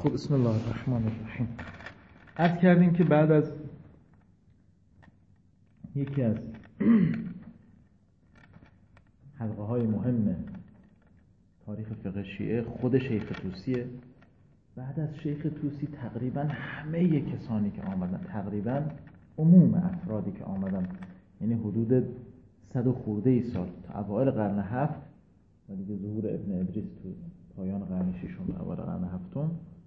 خب بسم الله الرحمن الرحیم. عرض کردیم که بعد از یکی از حلقه های مهم تاریخ فقه شیعه خود شیخ طوسیه. بعد از شیخ طوسی تقریبا همه کسانی که آمدن، تقریبا عموم افرادی که آمدن، یعنی حدود 100 و خورده ای سال تا اوایل قرن 7 و دیگه ظهور ابن ادریس تو پایان قرن 6 و اوایل قرن 7،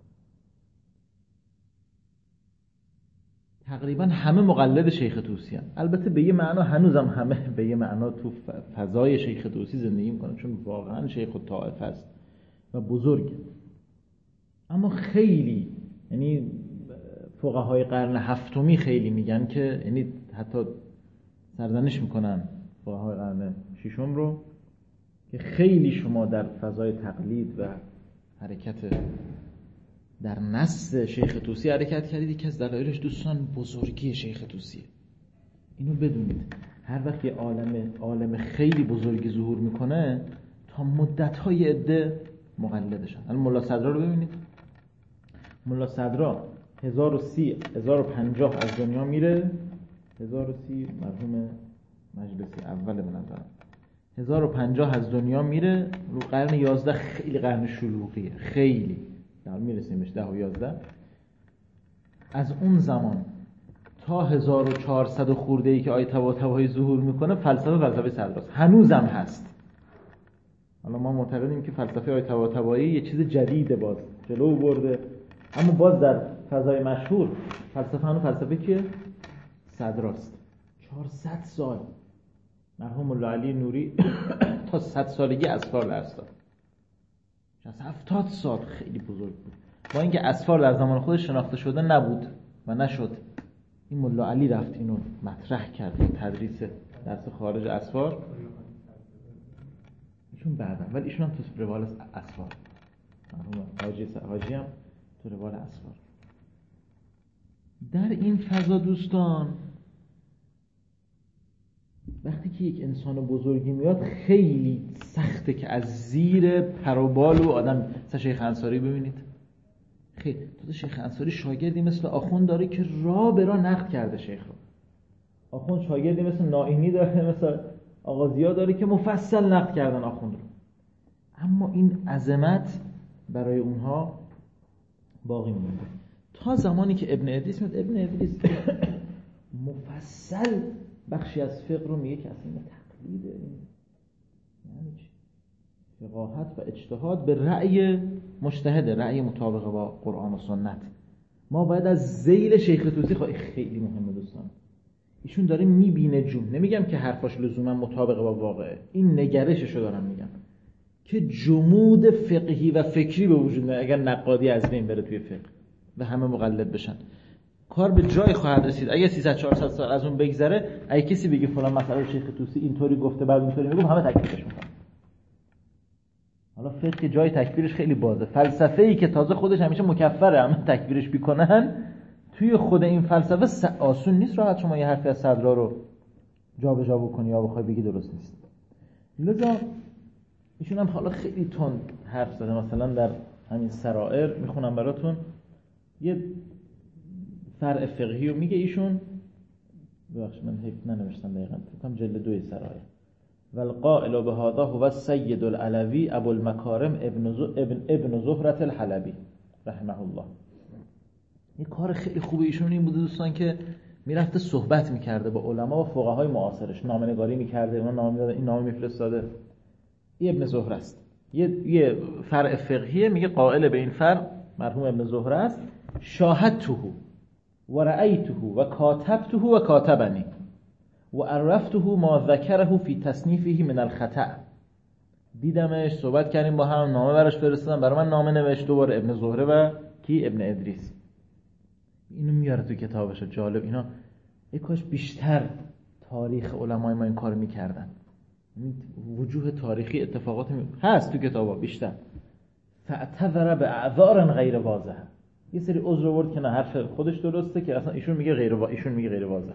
تقریبا همه مقلد شیخ طوسی هستند. البته به یه معنا هنوزم همه به یه معنا تو فضای شیخ طوسی زندگی میکنن، چون واقعا شیخ الطائف است و بزرگ. اما خیلی، یعنی فقهای قرن هفتمی خیلی میگن که، یعنی حتی سرزنش میکنن فقهای قرن ششم رو، که خیلی شما در فضای تقلید و حرکت در نص شیخ طوسی حرکت کردید. یکی از دلایلش دوستان بزرگی شیخ طوسیه. اینو بدونید، هر وقت یه عالم خیلی بزرگی ظهور میکنه تا مدت‌های عده مقلدشن. الان ملا صدرا رو ببینید. ملا صدرا 1050 از دنیا میره. 1030 مرحوم مجلسی اول به نظرم 1050 از دنیا میره. رو قرن 11 خیلی قرن شلوغیه، خیلی در میرسیم بهش 10 و 11. از اون زمان تا 1400 خورده ای که آیه طباطبایی ظهور میکنه فلسفه صدراست، هنوزم هست. حالا ما معتقدیم که فلسفه آیه طباطبایی یه چیز جدیده، باز جلو برده، اما باز در فضای مشهور فلسفه هنوز فلسفه کیه؟ صدراست. 400 سال مرحوم مولا علی نوری تا 100 سالگی اسفار درس داد. 70 سال خیلی بزرگ بود. با اینکه اسفار در زمان خودش شناخته شده نبود و نشد، این مولا علی رفت اینو مطرح کرد، تدریس درس خارج اسفار. ایشون بعدن، ولی ایشون هم تو روال اسفار، مرحوم حاجی هم تو روال اسفار. در این فضا دوستان، وقتی که یک انسان بزرگی میاد خیلی سخته که از زیر پر و بال و آدم. مثلا شیخ انصاری ببینید، خیلی تو شیخ انصاری شاگردی مثل آخوند داره که راه به راه نقد کرده شیخ رو. آخوند شاگردی مثل نائینی داره، مثل آقا زیا داره که مفصل نقد کردن آخوند رو. اما این عظمت برای اونها باقی میمونه تا زمانی که ابن ادریس میاد. ابن ادریس مفصل بخشی از فقه رو میگه که اصلا این تقلیده، یعنی چی؟ فقاهت و اجتهاد به رأی مجتهد، رأی مطابق با قرآن و سنت. ما باید از ذیل شیخ طوسی خیلی مهمه دوستان، ایشون داره میبینه جون، نمیگم که حرفاش لزوما مطابق با واقعه، این نگرششو دارم میگم که جمود فقهی و فکری به وجود میاد اگر نقادی از بین بره توی فقه و همه مقلد بشن. کار به جای خواهد رسید اگه 300-400 سال از اون بگذره، اگه کسی بگه فلان مسئله شیخ طوسی اینطوری گفته بعد اینطوری میگه، همه تکفیرش میکنن. حالا فقه جای تکفیرش خیلی بازه. فلسفه‌ای که تازه خودش همیشه مکفره، همه تکفیرش میکنن، توی خود این فلسفه آسون نیست راحت شما یه حرفی از صدرا رو جابجا بکنی یا بخوای بگی درست نیست. لذا ایشون هم حالا خیلی تند حرف زده. مثلا در همین سرائر میخونم براتون یه فرع فقهی رو میگه ایشون. ببخشید من حیف ننوشتم دقیقاً، فکر کنم جلد 2 سرائر. والقائل بهذا هو السید العلوی ابو المکارم ابن زهرة الحلبی رحمه الله. یه کار خیلی خوبه ایشون این بوده دوستان که میرفته صحبت میکرده با علما و فقهای معاصرش، نامه‌نگاری میکرده، اونا نامه میدادن، این نامه میفرستاده. این ابن زهره است، یه فرع فقهیه، میگه قائل به این فرع مرحوم ابن زهره است. شاهدته و رأیته و کاتبته و کاتبنی و عرفته ما ذکره فی تصنیفه من الخطأ. دیدمش، صحبت کردیم با هم، نامه براش فرستادم، برای من نامه نوشت دوباره ابن زهره و کی؟ ابن ادریس. اینو میاره تو کتابش. جالب، اینا یک کاش بیشتر تاریخ علمای ما این کار میکردن. وجوه تاریخی اتفاقات هست تو کتابا بیشتر. فاعتذر به اعذار غیر واضحه، یه سری عذر آورد که نه حرف خودش درسته که اصلا ایشون میگه غیر واضحه.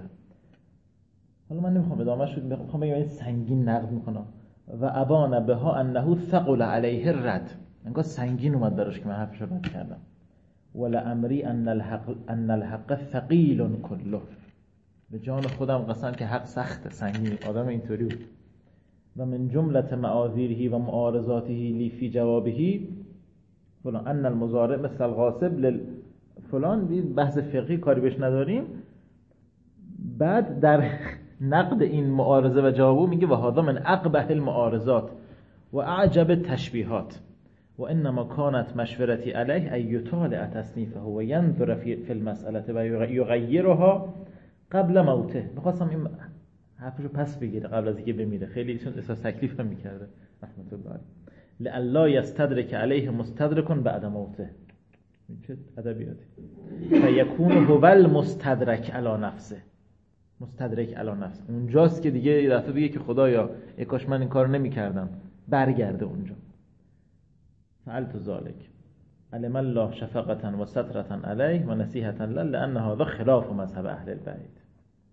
حالا من نمیخوام ادامهش رو میخوام بگم این سنگین نقد میکنم. و ابان بها انه ثقل علیه الرد، انگار سنگین اومد براش که من حرفشو رد کردم. ولعمری ان الحق ثقیل کله. به جان خودم قسم که حق سخت سنگین. آدم اینطوری بود. و من جملت معاذیره و معارضاته لی فی جوابه فلان ان المضارع مثل الغاصب فلان. بحث فقهی کاری بهش نداریم. بعد در نقد این معارضه و جوابو میگه و هذا من اقبح المعارضات و اعجب التشبیهات و انما كانت مشورتی علیه ان یطالع تصنیفه و ینظر فی المسئله و یغیرها قبل موته. میخواستم این حرفشو پس بگیره قبل از اینکه بمیره. خیلی ایشون احساس تکلیف هم میکرده رحمت الله علیه. لئلا یستدرک علیه مستدرک بعد موته. چه ادبیاتی. فیکون هو المستدرک علی نفسه. مستدرک علی نفسه اونجاست که دیگه یه دفعه بگه که خدایا ای کاش من این کارو نمیکردم، برگرده اونجا. فعلت ذلک علم الله شفقة و سترة علیه و نصیحة له لأن هذا خلاف مذهب اهل البیت.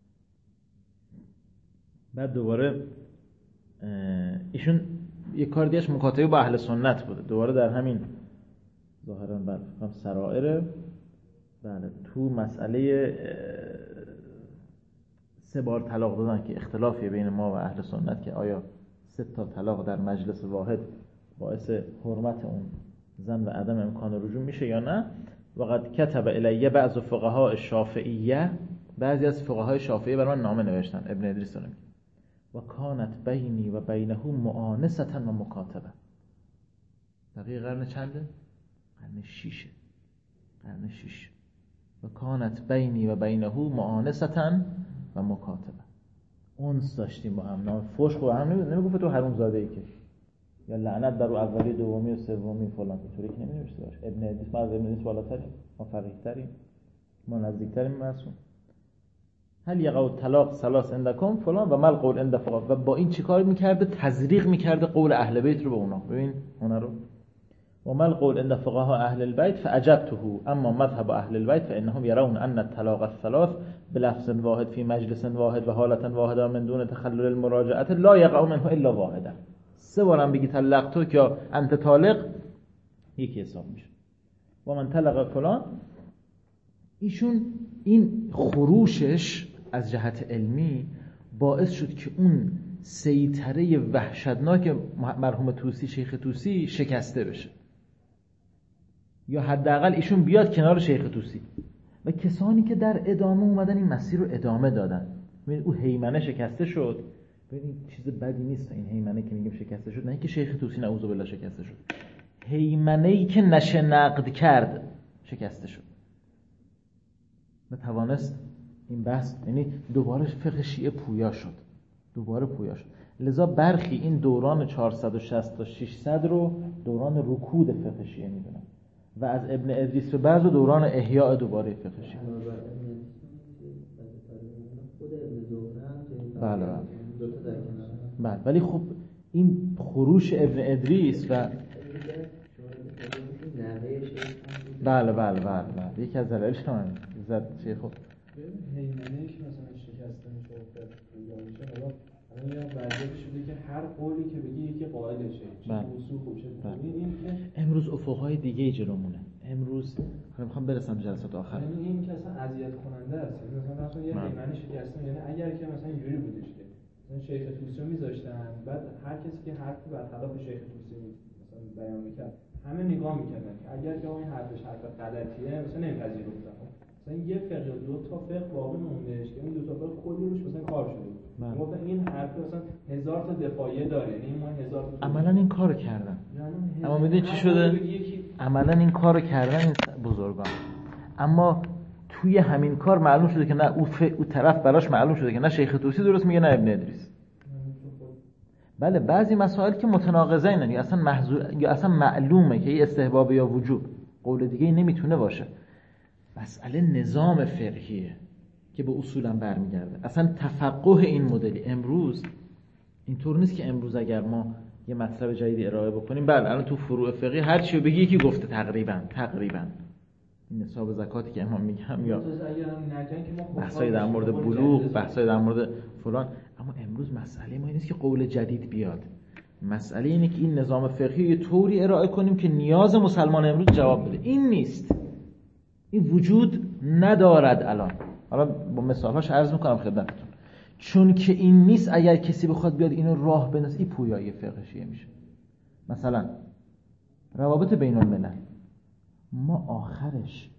بعد دوباره ایشون یه کار دیگه‌اش مکاتبه با اهل سنت بوده. دوباره در همین ظاهرا بله سرائر بله تو مسئله 3 بار طلاق دادن که اختلافی بین ما و اهل سنت که آیا 3 تا طلاق در مجلس واحد باعث حرمت اون زن و عدم امکان رجوع میشه یا نه. وقد کتب الیه بعض فقهای الشافعیه، بعضی از فقهای شافعی برای من نامه نوشتن. ابن ادریس رو میگه و کانت بینی و بینه معانسه و مکاتبه. دقیق قرن چنده؟ قرن 6. قرن 6. و کانت بینی و بینه معانسه و مکاتبه. اونس داشتیم با هم. نام فشق با هم نمیگفت تو حروم زاده ای که یا لعنت بر اولی دومی و سومی فلان. اینطوری که نمی‌نوشته باشه. ابن ادریس ما از ابن ادریس بالاتریم، ما فقیه‌تریم، ما نزدیک‌تریم معصوم. هل یقع طلاق ثلاث عندکم فلان و مل قول عند فقها. و با این چیکار می‌کرده؟ تزریق می‌کرده قول اهل بیت رو به اونا. ببین اونا رو. و مل قول عند فقها اهل البیت فعجبته اما مذهب اهل البیت فانهم يرون ان الطلاق الثلاث بلفظ واحد في مجلس واحد و حالت واحده من دون تخلل المراجعه لا يقع منه الا واحده. 3 بارم بگی طلق تو که انت طالق یکی حساب میشه. و من طلق فلان. ایشون این خروشش از جهت علمی باعث شد که اون سیطره وحشتناک مرحوم طوسی، شیخ طوسی شکسته بشه، یا حداقل ایشون بیاد کنار شیخ طوسی. و کسانی که در ادامه اومدن این مسیر رو ادامه دادن. ببین او هیمنه شکسته شد. ببین چیز بدی نیست این هیمنه که میگیم شکسته شد، نه اینکه شیخ طوسی نعوذ بالله شکسته شد. هیمنه‌ای که نشه نقد کرد شکسته شد و توانست این بحث، یعنی دوباره فقه شیعه پویا شد. دوباره پویا شد. لذا برخی این دوران 460 تا 600 رو دوران رکود فقه شیعه میدونن و از ابن ادریس به بعد دوران احیاء دوباره فقه شیعه. بله بله. ولی خب این خروش ابن ادریس و بله یکی از دلایلش همین زد شیخ خب هیمنه‌اش مثلا شکسته میشه و پویا میشه. حالا یا وضعیت شده که هر قولی که بگی یکی قائلشه، چه وضوح خوب شه. این که امروز افقهای دیگه جلومونه. امروز میخوام برسم جلسات آخر. یعنی این که اصلا اذیت کننده است. مثلا یه هیمنه شکسته، یعنی اگر که مثلا اینجوری بودش که مثلا شیخ طوسی میذاشتن، بعد هر کسی که حرفی برخلاف شیخ طوسی مثلا بیان میکرد همه نگاه میکردن که اگر که اون حرفش حرف غلطیه مثلا نمیپذیرفتن. مثلا یه فقه 2 تا فقه باقی موندهش که این 2 تا فقه کلی روش مثلا کار شده بود. گفتن این حرف مثلا 1000 تا دفاعیه داره، یعنی ما 1000 تا عملاً این کارو کردن. اما میدونی چی شده؟ عملاً این کارو کردن این بزرگان. اما توی همین کار معلوم شده که نه او طرف براش معلوم شده که نه شیخ طوسی درست میگه نه ابن ادریس. بله بعضی مسائل که متناقضه اینن یا اصلا محظور یا اصلا معلومه که این استحباب یا وجوب، قول دیگه ای نمیتونه باشه. مسئله نظام فقهیه که به اصولا برمیگرده. اصلا تفقه این مدلی امروز اینطور نیست که امروز اگر ما یه مطلب جدیدی ارائه بکنیم بله الان تو فروع فقهی هر چی بگی یکی گفته تقریبا این نصاب زکاتی که امام میگم یا بحثای در مورد بلوغ، بحثای در مورد فلان. اما امروز مسئله ما این نیست که قول جدید بیاد. مسئله اینه که این نظام فقهی یه طوری ارائه کنیم که نیاز مسلمان امروز جواب بده. این نیست. این وجود ندارد الان. حالا با مثالهاش عرض میکنم خدمتتون. چون که این نیست، اگر کسی بخواد بیاد اینو راه بندازه، این پویایی فقه شیعه میشه. مثلا روابط بین الملل، ما آخرش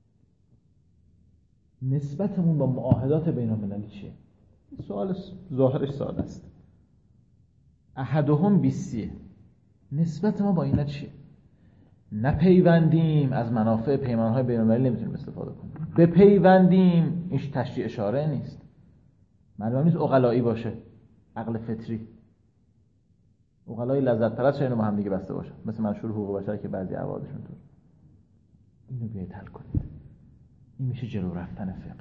نسبتمون با معاهدات بین المللی چیه؟ سوال ظاهرش ساده است. احدهم 20، نسبت ما با اینا چیه؟ نپیوندیم، از منافع پیمانهای بین المللی نمیتونیم استفاده کنیم. بپیوندیم، این تشریع اشاره نیست. معلوم نیست عقلایی باشه، عقل فطری. عقلای لذت پرست اینو با هم دیگه بسته باشن، مثل منشور حقوق بشر که بعضی عوادشون تو. اینو بیایید حل کنید. این میشه جلو رفتن فقه.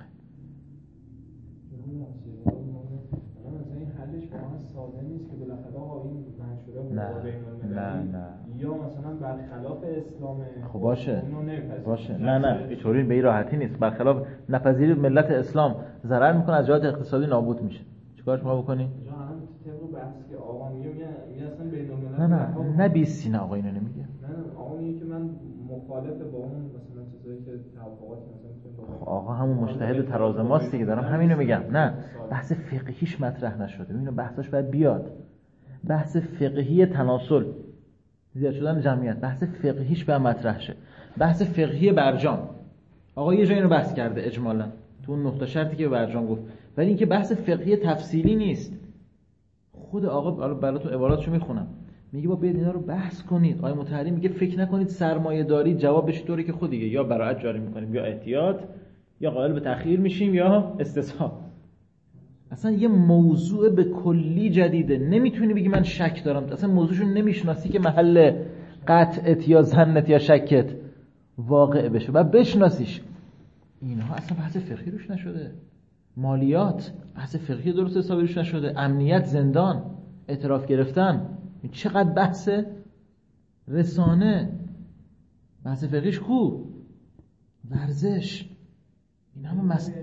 مثلا این حلش واقعا ساده نیست که بالاخره آقا این منشوره حقوق بین المللی نه یا مثلا برخلاف اسلام. خب باشه نه اینطوری به این راحتی نیست. برخلاف نپذیری ملت اسلام ضرر میکنه، از جهت اقتصادی نابود میشه. چیکارش ما بکنیم؟ الان طبق بحث که آقا میگه اصلا بین الملل نه 20 نه آقا اینو نمیگه. نه آقا میگه که من مخالف با اون مثلا چیزایی که توافقاتی مثلا آقا همون مجتهد تراز ماست دیگه، دارم همینو میگم. نه بحث فقهیش مطرح نشده. اینو بحثش باید بیاد. بحث فقهی تناسل، زیاد شدن جمعیت، بحث فقهیش باید مطرح شه. بحث فقهی برجام آقا یه جایی اینو بحث کرده اجمالا تو اون نقطه شرطی که به برجام گفت، ولی اینکه بحث فقهی تفصیلی نیست. خود آقا براتون عباراتشو میخونم، میگه با بیاد اینا رو بحث کنید. آقای مطهری میگه فکر نکنید سرمایه داری جوابش طوری که خود دیگه یا براعت جاری میکنیم یا احتیاط یا قائل به تأخیر میشیم یا استصحاب. اصلا یه موضوع به کلی جدیده. نمیتونی بگی من شک دارم، اصلا موضوعشو نمیشناسی که محل قطعت یا ظنت یا شکت واقع بشه و بشناسیش. اینها اصلا بحث فقهی روش نشده. مالیات بحث فقهی درست حسابی روش نشده. امنیت، زندان، اعتراف گرفتن، این چقدر بحث رسانه. بحث فقهیش کو؟ ورزش، این همه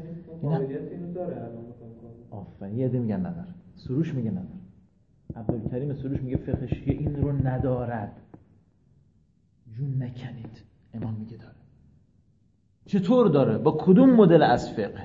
آفرین. یه عده میگن نداره. سروش میگه نداره. عبدالکریم سروش میگه فقه شیعه این رو ندارد. جون نکنید. امام میگه داره. چطور داره؟ با کدوم مدل از فقه؟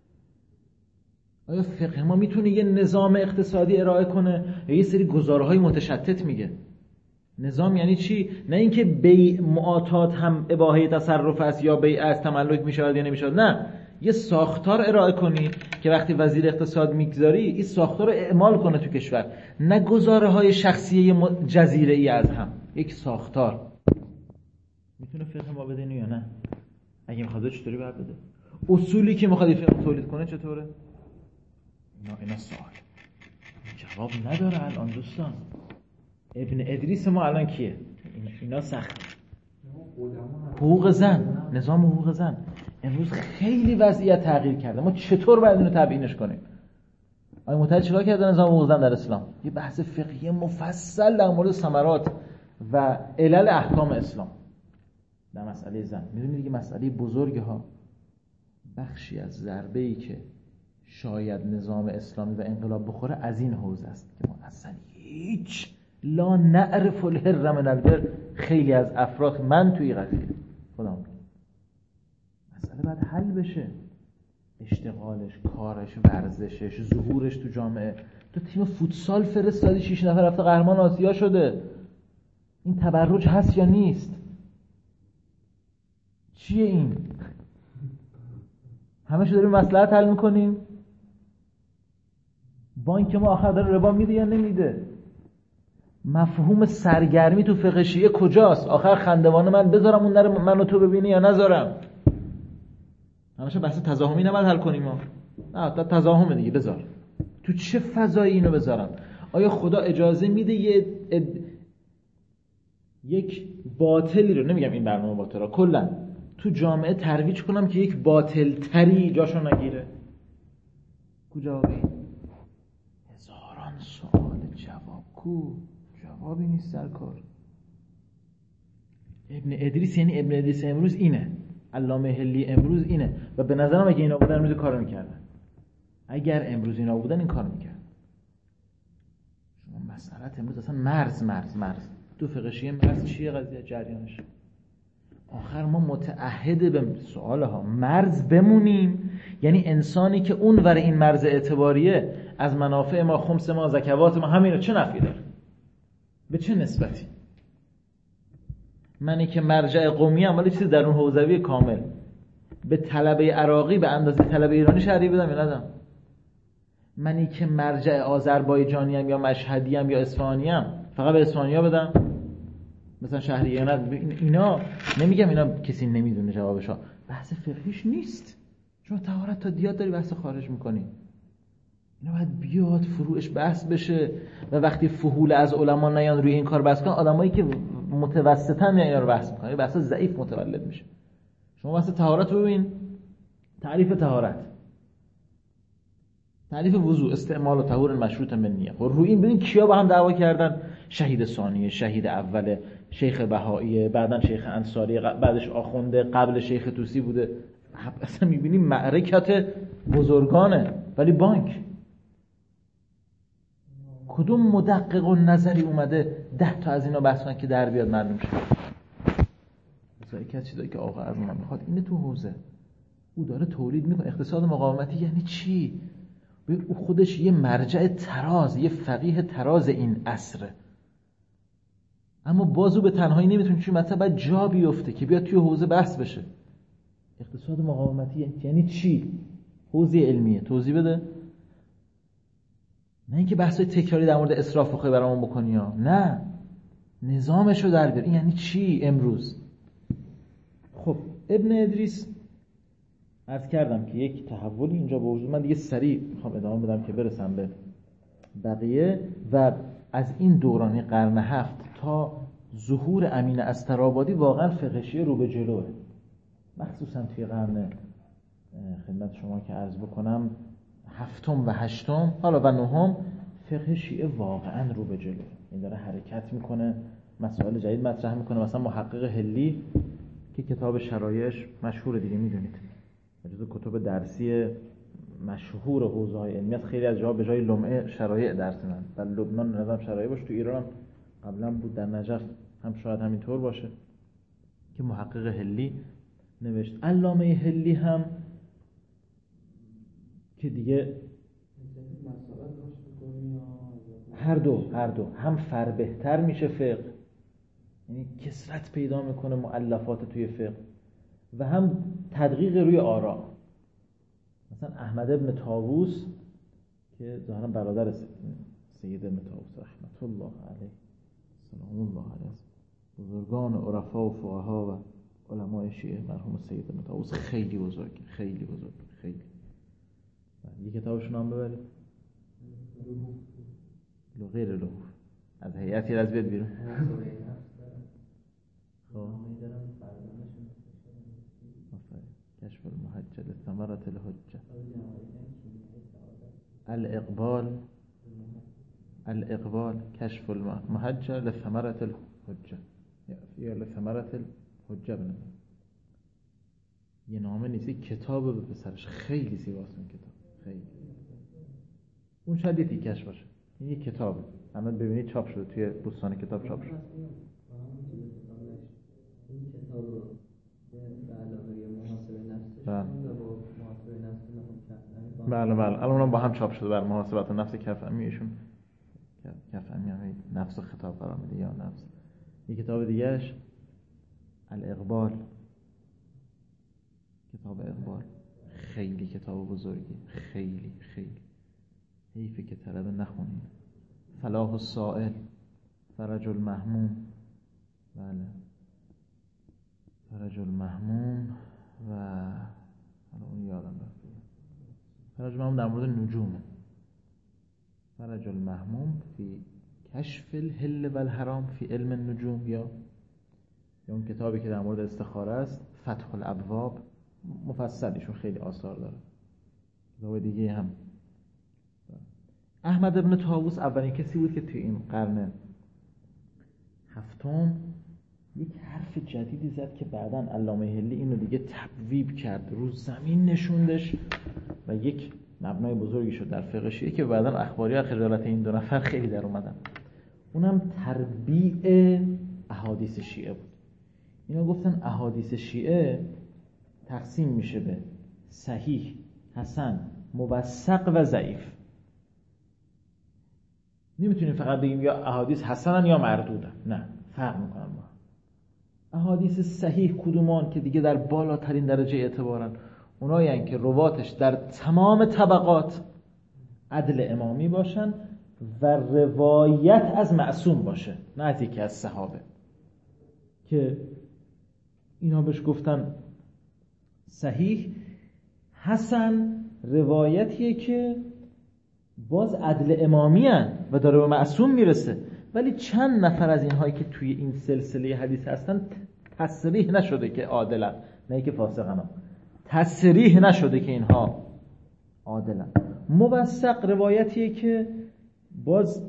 آیا فقه ما میتونه یه نظام اقتصادی ارائه کنه یا یه سری گزاره‌های متشتت میگه؟ نظام یعنی چی؟ نه اینکه بیع معاطات هم اباحه تصرف است یا بیع از تملک میشود یا نمیشود. نه، یه ساختار ارائه کنی که وقتی وزیر اقتصاد میگذاری این ساختار رو اعمال کنه تو کشور، نه گزاره‌های شخصی جزیره‌ای از هم. یک ساختار. میتونه فقه ما بده یا نه؟ اگه میخواد چطوری باید بده؟ اصولی که میخواد فقه تولید کنه چطوره؟ اینا سوال جواب نداره الان دوستان. ابن ادریس ما الان کیه؟ اینا سخته. حقوق زن، نظام حقوق زن امروز خیلی وضعیت تغییر کرده. ما چطور باید اینو تبیینش کنیم؟ آقای مطهری چیکار کرده نظام حقوق زن در اسلام؟ یه بحث فقهی مفصل در مورد ثمرات و علل احکام اسلام در مسئله زن. میدونید دیگه مسئله بزرگه ها. بخشی از ضربه‌ای که شاید نظام اسلامی و انقلاب بخوره از این حوزه است که ما اصلا هیچ لا نعرف الحر من البر. خیلی از افراد من توی قضیه خودم مسئله باید حل بشه. اشتغالش، کارش، ورزشش، ظهورش تو جامعه. تو تیم فوتسال فرستادی 6 نفر رفته قهرمان آسیا شده. این تبرج هست یا نیست؟ چیه این؟ همه‌شو داریم مصلحت حل میکنیم. بانک ما آخر داره ربا میده یا نمیده؟ مفهوم سرگرمی تو فقه شیعه کجاست؟ آخر خندوانه من بذارم اون نره منو تو ببینی یا نذارم؟ همش بحث تزاحمی نباید حل کنیم ما. نه تزاحم دیگه. بذار تو چه فضایی اینو بذارم؟ آیا خدا اجازه میده یک باطلی رو، نمیگم این برنامه باطلا، کلا تو جامعه ترویج کنم که یک باطل تری جاشو نگیره؟ کجاوی؟ هزاران سوال جواب کو؟ جوابی نیست سرکار. ابن ادریس یعنی ابن ادریس امروز اینه. علامه حلی امروز اینه. و به نظرم اگه اینا بودن امروز کارو میکردن. اگر امروز اینا بودن این کارو میکردن. شما مسئله امروز اصلا مرز تو فقه شیعه مرز چیه؟ قضیه جریانش آخر اگر ما متعهد به سوالها مرز بمونیم، یعنی انسانی که اون ور این مرز اعتباریه از منافع ما، خمس ما، زکوات ما، همین رو چه نفی داره؟ به چه نسبتی؟ منی که مرجع قومی ام ولی چیزی در اون حوزوی کامل به طلبه عراقی به اندازه طلبه ایرانی شهریه بدم یا ندم؟ منی که مرجع آذربایجانی ام یا مشهدی ام یا اصفهانی ام فقط به اصفهانی‌ها بدم مثلا شهریه یا نه؟ اینا نمیگم اینا کسی نمیدونه جوابشو، بحث فقهیش نیست. شما طهارت تا دیات داری بحث خارج میکنی، اینا باید بیاد فروعش بحث بشه و وقتی فحول از علما نیان روی این کار بحث کنن، آدمایی که متوسطن اینا رو بحث میکنن، بحث ضعیف متولد میشه. شما بحث طهارت رو ببین، تعریف طهارت، تعریف وضو، استعمال و طهور مشروط من نیه. خب روی این ببین کیا با هم دعوا کردن؟ شهید ثانیه، شهید اوله، شیخ بهائیه، بعدن شیخ انصاری، بعدش آخونده، قبل شیخ طوسی بوده. اصلا میبینی معرکت بزرگانه، ولی بانک کدوم مدقق و نظری اومده 10 تا از اینا بحث کنن که در بیاد معلوم شه؟ مثلا یکی از چیزایی که آقا از ما میخواد اینه تو حوزه او داره تولید میکنه. اقتصاد مقاومتی یعنی چی؟ او خودش یه مرجع تراز، یه فقیه تراز این عصره، اما بازو به تنهایی نمیتونه، چون مثلا باید جا بیفته که بیاد توی حوزه بحث بشه. اقتصاد مقاومتی یعنی چی؟ حوزه علمیه توضیح بده، نه اینکه بحثای تکراری در مورد اسراف بخوای برامون بکنی ها، نه، نظامشو در بیار. این یعنی چی امروز؟ خب ابن ادریس عرض کردم که یک تحولی اینجا به وجود، من دیگه سریع میخوام ادامه بدم که برسم به بقیه. و از این دورانی قرن 7 تا ظهور امین استرآبادی واقعا فقه شیعه رو به جلوه، مخصوصا توی قرن خدمت شما که عرض بکنم 7 و 8 حالا و 9 فقه شیعه واقعا رو به جلوه. این داره حرکت میکنه، مسائل جدید مطرح میکنه. مثلا محقق هلی که کتاب شرایعش مشهور دیگه میدونید، جزو کتب درسی مشهور حوزه‌های علمی است. خیلی از جاها به جای لمعه شرایع درس میدن. در لبنان نظام شرایع باشه، تو ایران قبلا بود، در نجف هم شاید همینطور باشه، که محقق هلی نوشت. علامه هلی هم که دیگه هر دو هم فربهتر میشه فقه، یعنی کثرت پیدا میکنه مؤلفات توی فقه، و هم تدقیق روی آراء. مثلا احمد ابن طاووس که ظاهرا برادر سید ابن طاووس رحمت الله علیه سلام الله علیه، بزرگان عرفا و فقها و علمای شیعه، مرحوم سید ابن طاووس خیلی بزرگ، خیلی بزرگ، خیلی. یه کتابش نام ببرید، غیر لهوف، از هیئتی از بیاد بیرون. خب کشف المحجه لثمرة الحجه، الاقبال کشف المحجه لثمرة الحجه یا لثمرة الحجه بنده. یه نامه نیستی، کتاب به پسرش، خیلی زیباست این کتاب، خیلی. اون شاید یه تیکش باشه، این یه کتابه، اما ببینید چاپ شده توی بستان کتاب چاپ شده. این کتاب رو به علاوه محاسبه نفس بله الان اونم با هم چاپ شده، بر محاسبات نفس کفمی ایشون، کفمی هم نفس خطاب قرار میده یا نفس. یک کتاب دیگهش الاقبال، کتاب اقبال خیلی کتاب بزرگی، خیلی خیلی حیفه که طلبه نخونید. فلاح السائل، فرج المهموم، بله فرج المهموم، و حالا اون یادم رفت، فرج المهموم در مورد نجومه، فرج المهموم فی کشف الحل و الحرام فی علم النجوم، یا اون کتابی که در مورد استخاره است، فتح الابواب، مفصلیشون خیلی آثار داره. کتاب دیگه هم احمد ابن طاووس اولین کسی بود که توی این قرن 7 یک حرف جدیدی زد که بعداً علامه هلی اینو دیگه تبویب کرد، رو زمین نشوندش و یک مبنای بزرگی شد در فقه شیعه که بعداً اخباری از خجالت این 2 نفر خیلی در اومدن. اونم تربیع احادیث شیعه بود. اینا گفتن احادیث شیعه تقسیم میشه به صحیح، حسن، موثق و ضعیف. نمیتونیم فقط بگیم یا احادیث حسنن یا مردودن، نه، فرق میکنن با هم. احادیث صحیح کدومان که دیگه در بالاترین درجه اعتبارن؟ اونایی هستن که رواتش در تمام طبقات عدل امامی باشن و روایت از معصوم باشه، نه از یکی از صحابه، که اینا بهش گفتن صحیح. حسن روایتیه که باز عدل امامی هن و داره به معصوم میرسه، ولی چند نفر از اینهایی که توی این سلسله حدیث هستن تصریح نشده که عادلن، نه که فاسقن، تصریح نشده که اینها عادلن. موثق روایتیه که باز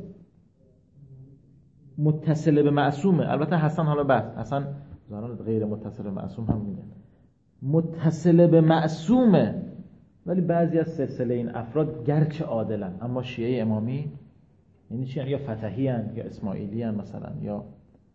متصل به معصومه. البته حسن حالا بحث حسن زاران غیر متصل به معصوم هم میگن، متصل به معصومه، ولی بعضی از سلسله این افراد گرچه عادلن اما شیعه امامی یعنی چی؟ یا فتحی هن یا اسماعیلی هن مثلا، یا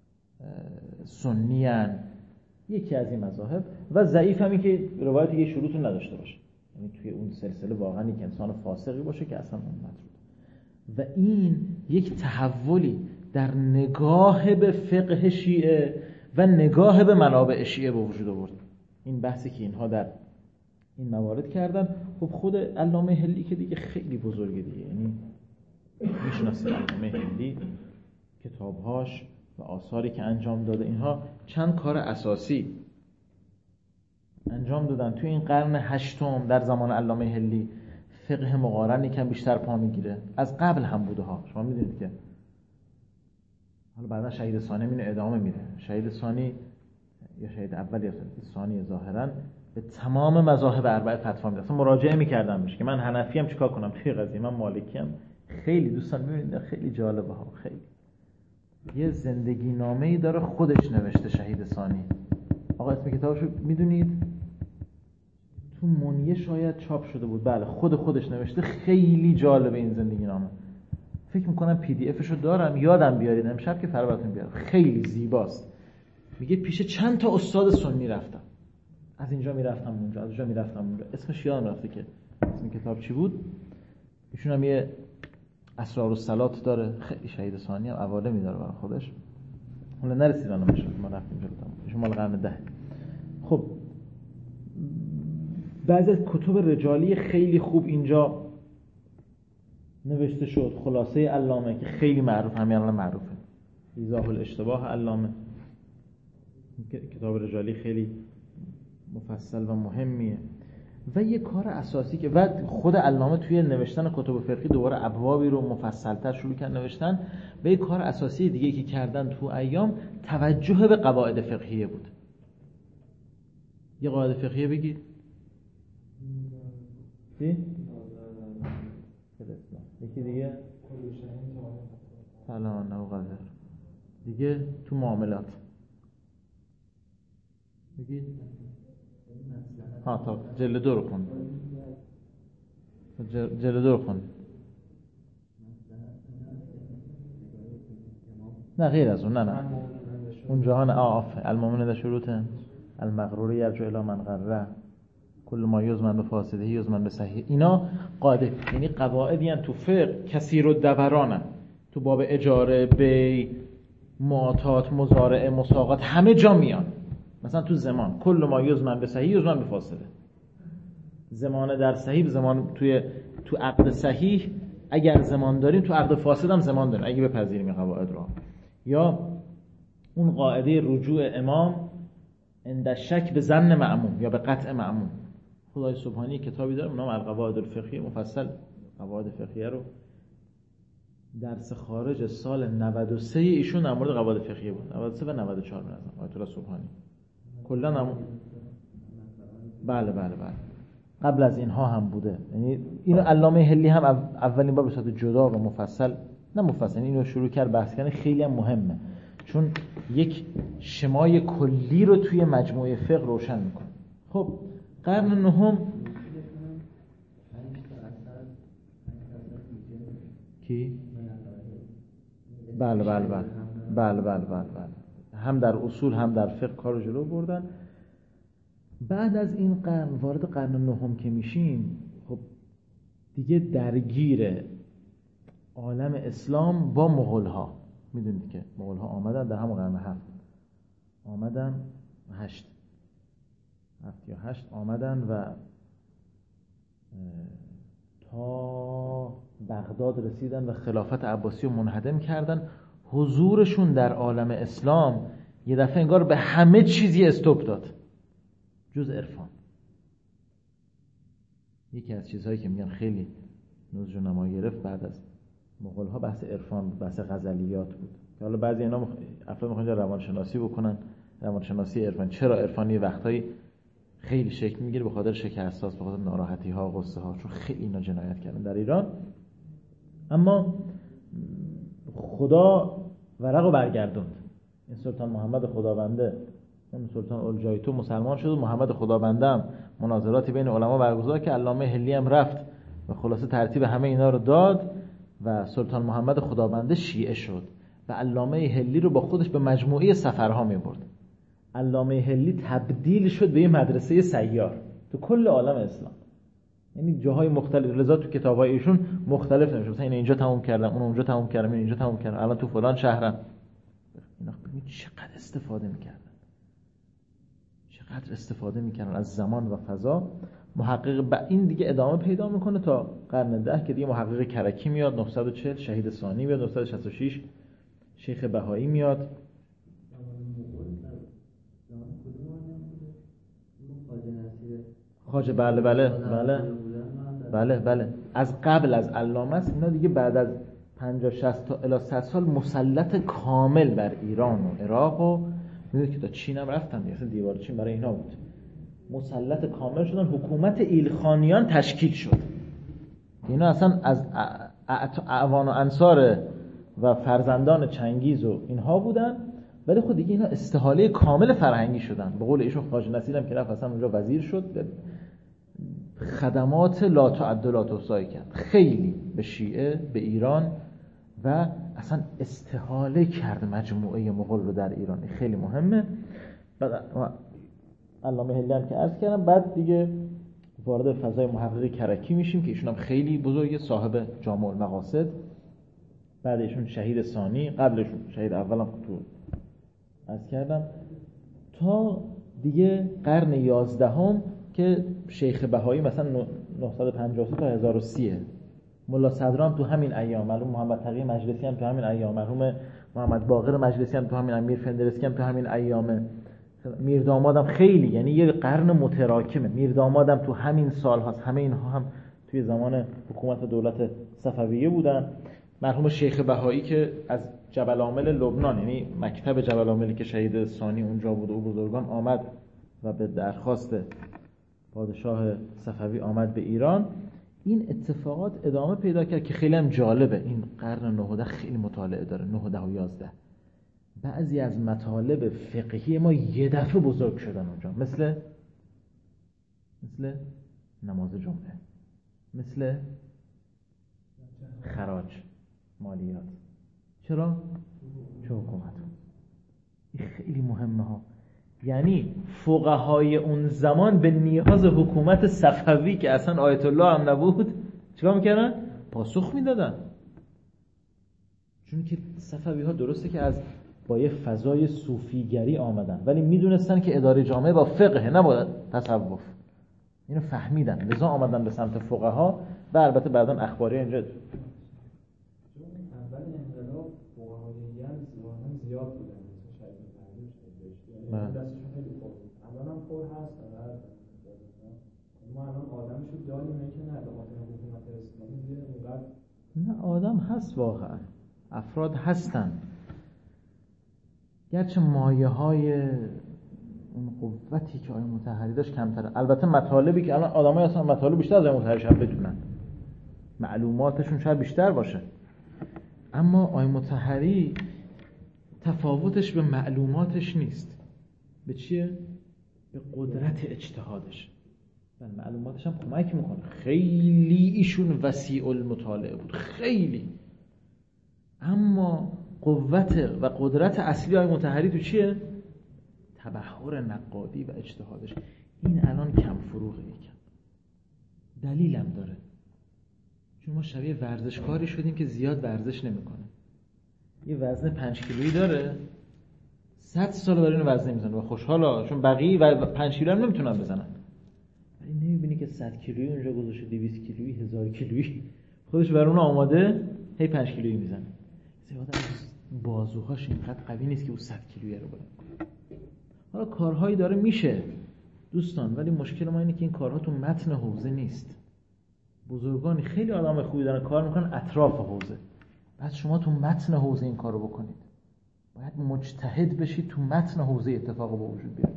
سنی هن، یکی از این مذاهب. و ضعیف همی که روایتی که شروط نداشته باشه، یعنی توی اون سلسله واقعا یک انسان فاسقی باشه که اصلا اون مطرود. و این یک تحولی در نگاه به فقه شیعه و نگاه به منابع شیعه به وجود آورد. این بحثی که اینها در این موارد کردن، خب خود علامه هلی که دیگه خیلی بزرگه دیگه، یعنی میشناسید علامه هلی، کتابهاش و آثاری که انجام داده، اینها چند کار اساسی انجام دادن. توی این قرن هشتم در زمان علامه هلی فقه مقارن یکم بیشتر پا میگیره، از قبل هم بوده ها، شما میدونید که حالا بعدا شهید ثانی اینو ادامه میده. شهید ثانی یا شهید اول یا ثانی ظاهرا به تمام مذاهب اربعه فتوا میده. اصلا مراجعه میکردم بهش که من حنفی ام چیکار کنم توی قضیه، من مالکی ام. خیلی دوستان میبینید خیلی جالبه ها، خیلی یه زندگی نامه‌ای داره خودش نوشته شهید ثانی. آقا اسم کتابشو میدونید؟ تو منیه شاید چاپ شده بود. بله خودش نوشته. خیلی جالبه این زندگی نامه. فکر میکنم پی دی افشو دارم، یادم بیارید امشب که فرا براتون بیارم. خیلی زیباست. میگه پیش چند تا استاد سنی رفتم، از اینجا میرفتم اونجا، از اونجا میرفتم اونجا. اسمش یادم رفته که اسم کتاب چی بود. ایشون هم یه اسرار الصلات داره، خیلی شهید ثانی هم عوالمی داره برای خودش. اون نرسیدن ما شد، ما رفتیم جلو تمام. ایشون مال قرن 10. خب بعضی از کتب رجالی خیلی خوب اینجا نوشته شد. خلاصه علامه که خیلی معروف، همین الان معروفه، ایضاح الاشتباه علامه، کتاب رجالی خیلی مفصل و مهمیه. و یه کار اساسی که بعد خود علامه توی نوشتن کتب فقهی دوباره ابوابی رو مفصل‌تر شروع کرد نوشتن. و یه کار اساسی دیگه که کردن تو ایام توجه به قواعد فقهیه بود. یه قاعده فقهیه بگید. چی؟ یکی دیگه سلام و قدر. دیگه تو معاملات بگید. تا جلد 2 رو خوند. جلد 2 رو خوند. نه غیر از اون، نه اون جهان المؤمن ده شروط المغرور یرجع الی من غره کل ما یزمن به فاسده یزمن به صحیح. اینا قاعده، یعنی قواعدی ان تو فقه کثیر الدورانن، تو باب اجاره، بی، معاطات، مضارعه، مساقات، همه جا میان. مثلا تو زمان کل ما یزمن به صحیح یزمن به فاسده. زمان در صحیح، زمان تو عقد صحیح اگر زمان داریم، تو عقد فاسد هم زمان داریم اگه بپذیریم قواعد رو. یا اون قاعده رجوع امام عند شک به ظن مأموم یا به قطع مأموم. خدای سبحانی کتابی داره نام القواعد الفقهیه، مفصل قواعد فقهیه رو درس خارج سال 93 ایشون در مورد قواعد فقهیه بود، 93 و 94 به نظر آیت الله سبحانی کلا هم. بله قبل از اینها هم بوده. یعنی اینو علامه هلی هم اولین بار به صورت جدا و مفصل، نه مفصل، اینو شروع کرد بحث کردن. خیلی هم مهمه چون یک شمای کلی رو توی مجموعه فقه روشن میکنه. خب قرن نهم کی؟ بله هم در اصول هم در فقه کار رو جلو بردن. بعد از این قرن وارد قرن نهم که میشیم، خب دیگه درگیر عالم اسلام با مغول‌ها. میدونید که مغول‌ها آمدن در همون قرن 7 آمدن 8 یا 8 آمدن و تا بغداد رسیدن و خلافت عباسی رو منهدم کردن. حضورشون در عالم اسلام یه دفعه انگار به همه چیزی استوب داد جز عرفان. یکی از چیزهایی که میگن خیلی نضج و نما گرفت بعد از مغول‌ها بحث عرفان، بحث غزلیات بود. حالا بعضی اینا افراد میخوان روانشناسی بکنن، روانشناسی عرفان. چرا عرفانی وقتایی خیلی شکل میگیره؟ به خاطر شکست‌ها، به خاطر ناراحتی‌ها، غصه‌ها، چون خیلی اینا جنایت کردن در ایران. اما خدا ورقو برگردوند. این سلطان محمد خدابنده، اون سلطان اولجایتو مسلمان شد و محمد خدابنده هم مناظراتی بین علما برگزار که علامه هلی هم رفت و خلاصه ترتیب همه اینا رو داد و سلطان محمد خدابنده شیعه شد و علامه هلی رو با خودش به مجموعه سفرها می‌برد. علامه هلی تبدیل شد به یه مدرسه سیار تو کل عالم اسلام. یعنی جاهای مختلف، لذا تو کتاب‌های ایشون مختلف نمیشه، مثلا اینجا تموم کردم، اون اونجا تموم کردم، اینجا تموم کردم، الان تو فلان شهرم. اینا ببین چقدر استفاده می‌کردن، چقدر استفاده می‌کردن از زمان و فضا. محقق این دیگه ادامه پیدا میکنه تا قرن 10 که دیگه محقق کرکی میاد 940، شهید ثانی میاد 966، شیخ بهایی میاد. خواجه بله از قبل از علامه است. اینا دیگه بعد از 50 60 تا الی 100 سال مسلط کامل بر ایران و عراق و میدونید که تا چین هم رفتن دیگه، اصلا دیوار چین برای اینا بود. مسلط کامل شدن، حکومت ایلخانیان تشکیل شد. اینا اصلا از اعوان و انصار و فرزندان چنگیز و اینها بودن، ولی خود دیگه اینا استحاله کامل فرهنگی شدن. به قول ایشون خواجه نصیر هم که رفت اصلا اونجا وزیر شد، خدمات لا تعد و لا تحصی کرد خیلی به شیعه، به ایران و اصلا استحاله کرد مجموعه مغول رو در ایران. خیلی مهمه. علامه هلی هم که عرض کردم. بعد دیگه وارد فضای محقق کرکی میشیم که ایشون هم خیلی بزرگه، صاحب جامع المقاصد. بعد ایشون شهید ثانی، قبلشون شهید اولم تو عرض کردم، تا دیگه قرن 11 که شیخ بهایی مثلا 953 تا 1030. ملا صدرام تو همین ایام، مرحوم محمد تقی مجلسی هم تو همین ایام، مرحوم محمد باقر مجلسی هم تو همین ایام، میر فندرسکی هم تو همین ایامه، میردامادم خیلی، یعنی یه قرن متراکمه. میردامادم تو همین سال هست. همه اینها هم توی زمان حکومت دولت صفویه بودن. مرحوم شیخ بهایی که از جبل عامل لبنان، یعنی مکتب جبل عاملی که شهید ثانی اونجا بود و بزرگان، آمد و به درخواست پادشاه صفوی آمد به ایران. این اتفاقات ادامه پیدا کرد که خیلی هم جالبه. این قرن 19 خیلی مطالعه داره، 9 و 11. بعضی از مطالب فقهی ما یه دفعه بزرگ شدن اونجا، مثل نماز جمعه، مثل خراج، مالیات. چرا؟ چه حکومت. این خیلی مهمه ها. یعنی فقهای اون زمان به نیاز حکومت صفوی که اصلا آیت الله هم نبود چیکار میکردن؟ پاسخ میدادن. چون که صفوی ها درسته که از با یه فضای صوفیگری آمدن، ولی میدونستن که اداره جامعه با فقه نه با تصوف. اینو فهمیدن، لذا آمدن به سمت فقها. و البته بعداً اخباری اینجا اول انقلاب فقهای هم زیاد بودن، مثلا شاید دستشون خیلی پر بود. الان هم پر هست. ما الان آدمشو داریم که نه به خاطر حکومت اسلامی دیگه اونقدر نه، آدم هست واقعا، افراد هستن، گرچه مایه‌های اون قوتی که آقای مطهری داشت کمتره. البته مطالبی که الان آدمای اصلا مطالب بیشتر از آقای مطهری شاید بدونن، معلوماتشون شاید بیشتر باشه، اما آقای مطهری تفاوتش به معلوماتش نیست. به چیه؟ به قدرت اجتهادش. من معلوماتش هم کمک میکنه. خیلی ایشون وسیع المطالعه بود، خیلی. اما قوت و قدرت اصلی آقای مطهری تو چیه؟ تبحر نقادی و اجتهادش. این الان کم فروغه یکم. دلیلم داره، چون ما شبیه ورزشکاری شدیم که زیاد ورزش نمیکنه. یه وزن 5 کیلویی داره، 100 سال داره اینو وزن میزنه و خوشحاله، چون بقیه و 5 کیلو هم نمیتونن بزنن. ولی نمیبینی که 100 کیلویی اونجا گذاشته، 200 کیلویی، 1000 کیلویی خودش برای اون آماده، هی 5 کیلویی میزنه. آدم بازوهاش اینقدر قوی نیست که اون 100 کیلویی رو بلند کنه. حالا کارهایی داره میشه دوستان، ولی مشکل ما اینه که این کارها تو متن حوزه نیست. بزرگانی خیلی آدم خوبی دارن کار میکنن اطراف حوزه، بعد شما تو متن حوزه این کارو بکنید. باید مجتهد بشید تو متن حوزه اتفاق با وجود بیاد.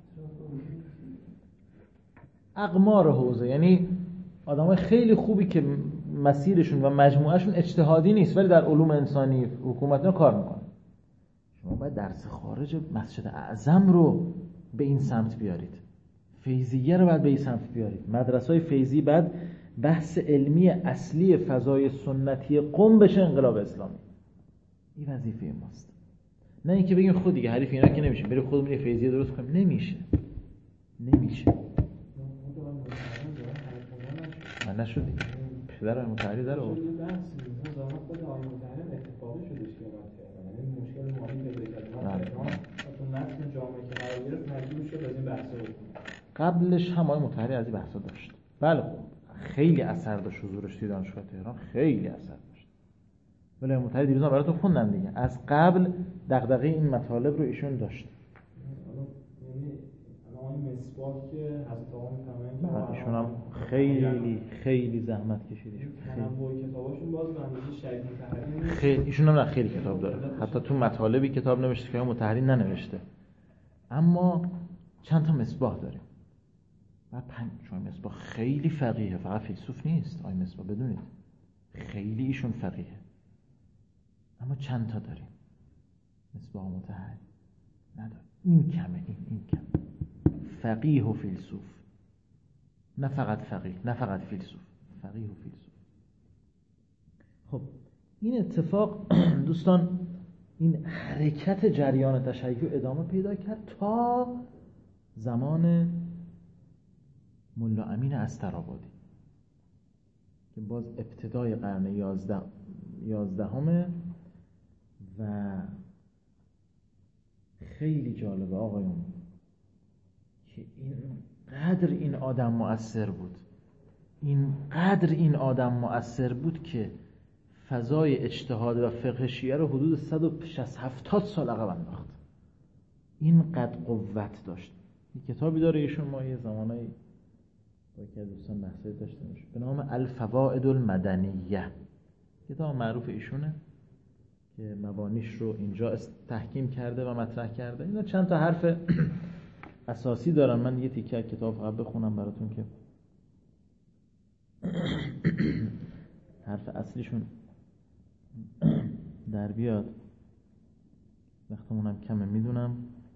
اقمار حوزه یعنی آدمای خیلی خوبی که مسیرشون و مجموعهشون اجتهادی نیست ولی در علوم انسانی حکومتی‌ها کار میکنن. شما باید درس خارج مسجد اعظم رو به این سمت بیارید، فیضیه رو باید به این سمت بیارید. مدرسه‌های فیضی بعد بحث علمی اصلی فضای سنتی قم بشه انقلاب اسلامی. این وظیفه ماست، نه اینکه بگیم خود دیگه حریف اینا که نمیشه، بریم خودمون یه فیضیه درست کنیم. نمیشه. من نشدی پدر متحری داره خود آقای مطهری اتفاقی شدش که یعنی مشکل مالی پیدا کرد تو متن جامعه که قرار گرفت مجبور شد از این بحثا بکنه. قبلش هم آقای مطهری از این بحثا داشت. بله خیلی اثر داشت حضورش توی دانشگاه تهران، خیلی اثر داشت. ولی آقای مطهری دیروز براتون خوندم دیگه، از قبل دغدغه این مطالب رو ایشون داشت. مصباح که حضرت آقا میفرمایند ایشون هم خیلی زحمت کشید. تنوع کتاباشون باز به اندازه شریف مطهری خیلی ایشون هم خیلی کتاب داره، حتی تو مطالبی کتاب نوشته که مطهری ننوشته. اما چند تا مصباح داریم. و چون مصباح خیلی فقیه، فقط فیلسوف نیست. آقای مصباح بدونید خیلی ایشون فقیه، اما چند تا داریم. مصباح مطهری نداره. این کمه. این کمه. فقیه و فیلسوف، نه فقط فقیه، نه فقط فیلسوف، فقیه و فیلسوف. خب این اتفاق دوستان، این حرکت جریان تشیع ادامه پیدا کرد تا زمان ملا امین استرآبادی که باز ابتدای قرن 11 و خیلی جالبه آقایون که اینقدر این آدم مؤثر بود که فضای اجتهاد و فقه شیعه رو حدود 160-170 سال عقب انداخت. اینقدر قوت داشت. این کتابی داره ایشون، ما یه زمانایی با یکی از دوستان بحثی داشته میشه به نام الفوائد المدنیه، کتاب معروف ایشونه که مبانیش رو اینجا تحکیم کرده و مطرح کرده. اینا چند تا حرف اساسی دارن. من یه تیکه کتاب فقط بخونم براتون که حرف اصلیشون در بیاد. وقتمونم کمه میدونم،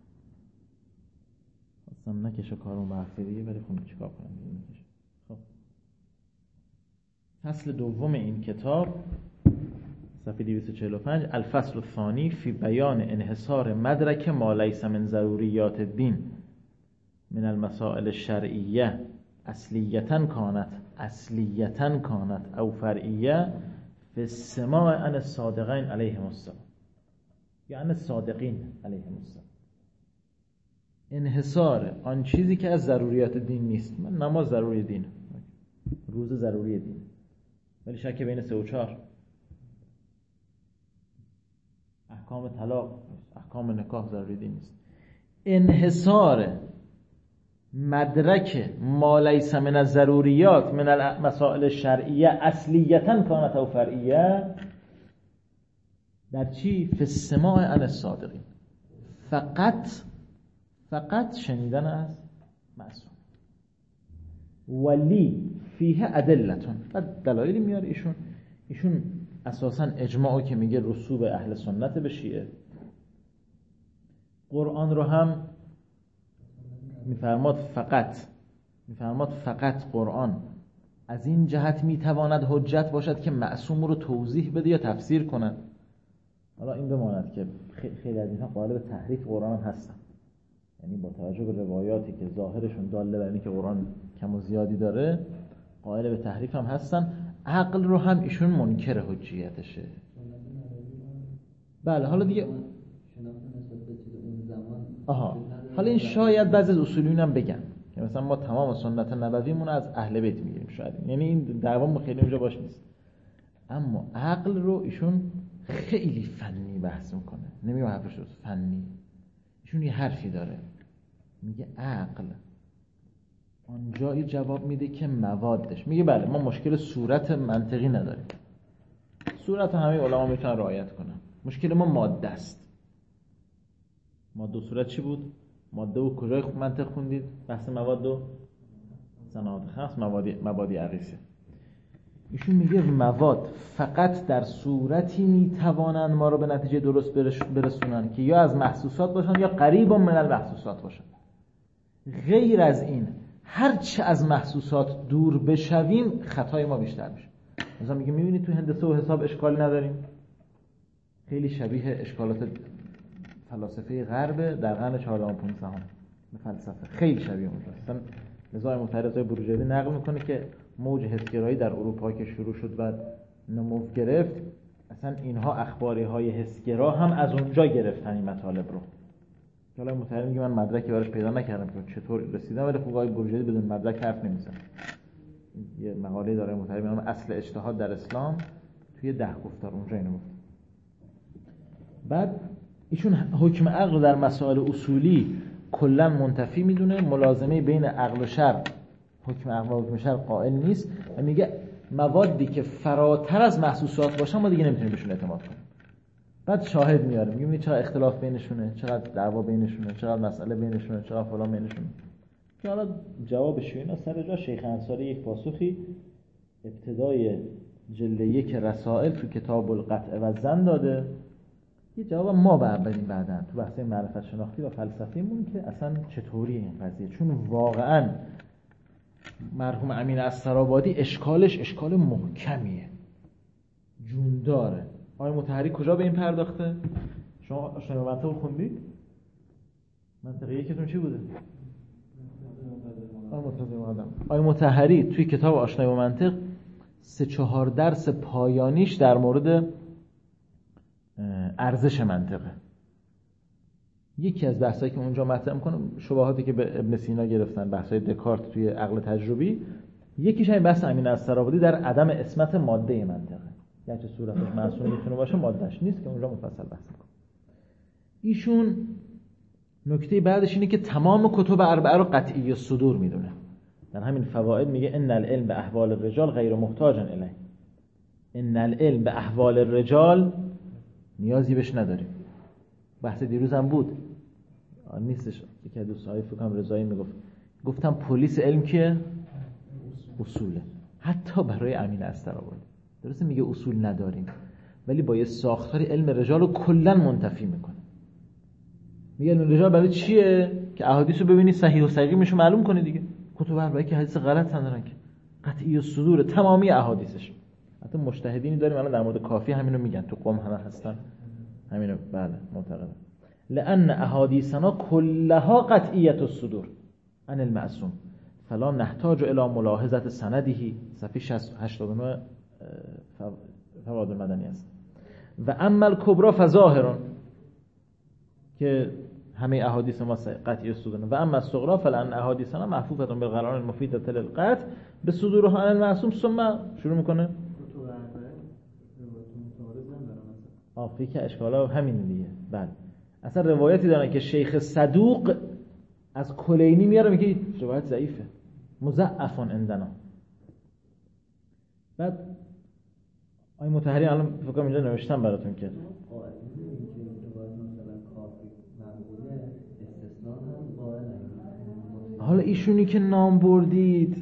خواستم نکشه کارون به حرف دیگه، ولی خب چیکار کنم دیگه میکشه. خب فصل دوم این کتاب صفحه 245 الفصل الثانی فی بیان انحصار مدرک ما لیس من ضروریات الدین من المسائل الشرعیه اصلیتاً کانت او فرعیه فی السماع عن الصادقین علیهم السلام، یعنی الصادقین علیهم السلام. انحصار آن چیزی که از ضروریات دین نیست. من نماز ضروری دینه، روزه ضروری دینه، ولی شک بین 3 و 4. احکام طلاق، احکام نکاح ضروری دین نیست. انحصار مدرک ما لیس من الضروریات من المسائل الشرعیه اصلیتا کانت او فرعیه در چی؟ فی السماع عن الصادقین، فقط شنیدن از معصوم. ولی فیه ادلتون، بعد دلایلی میاره ایشون اساسا اجماعی که میگه رسوب اهل سنت به شیعه. قرآن رو هم میفرماد فقط قرآن از این جهت میتواند حجت باشد که معصوم رو توضیح بده یا تفسیر کند. حالا این بماند که خیلی از اینها قائل به تحریف قرآن هم هستن، یعنی با توجه به روایاتی که ظاهرشون داله بر اینکه قرآن کم و زیادی داره قائل به تحریف هم هستن. عقل رو هم ایشون منکر حجیتشه. بله حالا دیگه حالا این شاید بعضی از اصولیون هم بگن که مثلا ما تمام سنت نبویمون از اهل بیت میگیریم، شاید یعنی این دعوام خیلی اونجا باش نیست، اما عقل رو ایشون خیلی فنی بحث میکنه، نمیگم حرفش درست، فنی. ایشون یه حرفی داره میگه عقل آنجایی جواب میده که موادش، میگه بله ما مشکل صورت منطقی نداریم، صورت همه علما میتونن رعایت کنن، مشکل ما ماده است. ماده و صورت چی بود؟ ماده و کجای منطق خوندید؟ بحث مواد و صناعات خمس، مبادی عقیسه. ایشون میگه مواد فقط در صورتی میتوانند ما رو به نتیجه درست برسونن که یا از محسوسات باشن یا قریب من المحسوسات باشن. غیر از این هرچه از محسوسات دور بشویم خطای ما بیشتر میشه. مثلا میگه میبینید تو هندسه و حساب اشکالی نداریم، خیلی شبیه اشکالات فلاسفه غرب در قرن 14 و 15 به فلسفه، خیلی شبیه اونجا. مثلا نظام متحرزای بروجردی نقل میکنه که موج حسگرایی در اروپا که شروع شد و نمو گرفت، اصلا اینها اخباری های حسگرا هم از اونجا گرفتن این مطالب رو. حالا متحرر میگه من مدرکی براش پیدا نکردم که چطور رسیدم، ولی خب آقای بروجردی بدون مدرک حرف نمیزنه. یه مقاله داره متحرر به نام اصل اجتهاد در اسلام، توی 10 گفتار اونجا اینو گفت. بعد ایشون حکم عقل در مسائل اصولی کلا منتفی میدونه، ملازمه بین عقل و شرع، حکم عقل و حکم شرع قائل نیست و میگه موادی که فراتر از محسوسات باشن ما دیگه نمیتونیم بهشون اعتماد کنیم. بعد شاهد میاره، میگه چقدر اختلاف بینشونه، چقدر دعوا بینشونه، چقدر مسئله بینشونه، چقدر فلان بینشونه. که حالا جوابش اینا سر جا. شیخ انصاری یک پاسخی ابتدای جلد 1 رسائل تو کتاب القطع و الظن داده، یه جواب ما بدیم بعداً تو بحث معرفت شناختی و فلسفیمون که اصلا چطوری این قضیه، چون واقعاً مرحوم امین استرابادی اشکالش اشکال محکمیه، جون داره. آقای مطهری کجا به این پرداخته؟ شما آشنای منطق خوندید؟ منطق یکتون چی بوده؟ آقای مطهری توی کتاب آشنای با منطق 3-4 درس پایانیش در مورد ارزش منطقه. یکی از بحثایی که اونجا مطرح میکنه شباهاتی که به ابن سینا گرفتن، بحثای دکارت توی عقل تجربی، یکیش همین بحث امین استرابادی در عدم اسمت ماده منطقه، یعنی صورتش معصوم میتونه باشه مادهش نیست، که اونجا مفصل بحث میکنه. ایشون نکته بعدش اینه که تمام کتب اربعه رو قطعی الصدور میدونه. در همین فواید میگه ان العلم به احوال الرجال غیر محتاج الیه، ان العلم به احوال الرجال نیازی بهش نداریم. بحث دیروز هم بود نیستش، یکی از دوستای فکرم رضایی میگفت، گفتم پلیس علم کیه؟ اصوله. حتی برای امین استرابادی درسته میگه اصول نداریم، ولی با یه ساختاری علم رجال رو کلا منتفی میکنه. میگه علم رجال برای چیه؟ که احادیث رو ببینی صحیح و سقیمش رو معلوم کنی دیگه. کتب اربعه که حدیث غلط ندارن که، قطعی الصدور تمامی احادیثش. حتی مجتهدینی داریم الان در مورد کافی همینو میگن، تو قم همه هستن همینو بله معتقدن. لأن احادیثنا كلها قطعیت الصدور عن المعصوم فلا نحتاج الى ملاحظه سنده. صفحه 89 فوائد المدنی است. و اما الکبرى فظاهر، که همه احادیث ما قطعی الصدور، و اما الصغرى فلان احادیثنا محفوفه بالقرائن المفیده للقطع بصدورها عن المعصوم. ثم شروع میکنه فکر اشکالا همین دیگه. بله اصلا روایتی دارن که شیخ صدوق از کلینی میاره میگه روایت ضعیفه، مضعفون عندنا. بعد آقای مطهری الان فکر کنم اینجا نوشتم براتون که حالا ایشونی که نام بردید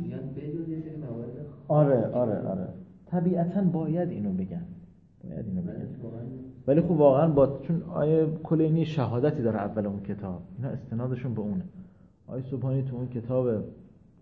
آره طبیعتاً باید اینو بگن، ولی خب واقعا با چون آیه کلینی شهادتی داره اول اون کتاب، اینا استنادشون به اونه. آیه سبحانی تو اون کتاب